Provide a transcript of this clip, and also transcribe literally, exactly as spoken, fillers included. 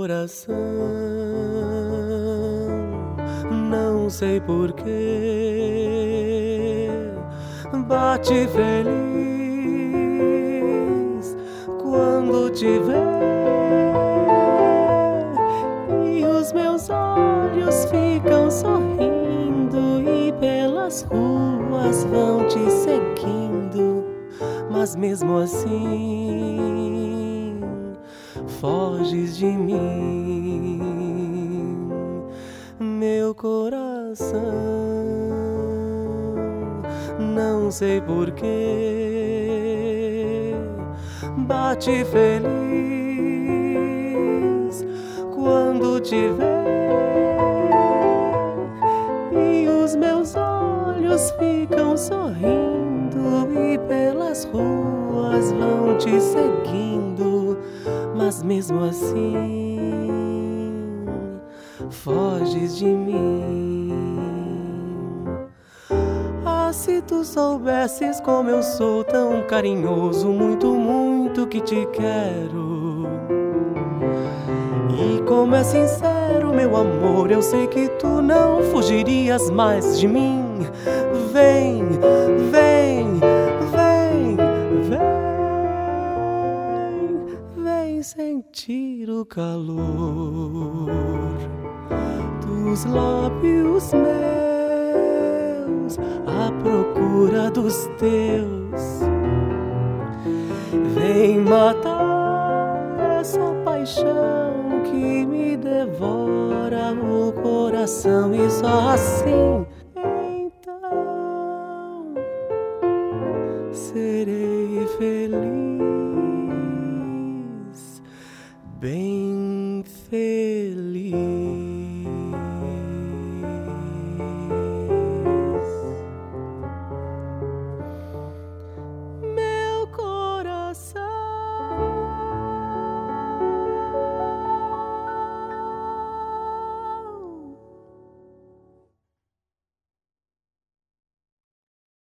coração, não sei porquê, bate feliz quando te vê, e os meus olhos ficam sorrindo e pelas ruas vão te seguindo, mas mesmo assim foges de mim, meu coração, não sei porquê, bate feliz quando te vê, e os meus olhos ficam sorrindo e pelas ruas vão te seguindo, mas mesmo assim foges de mim. Ah, se tu soubesses como eu sou tão carinhoso, muito, muito que te quero, e como é sincero meu amor, eu sei que tu não fugirias mais de mim. Vem, vem, vem, vem, vem sentir o calor dos lábios meus à procura dos teus. Vem matar essa paixão que me devora o coração, e só assim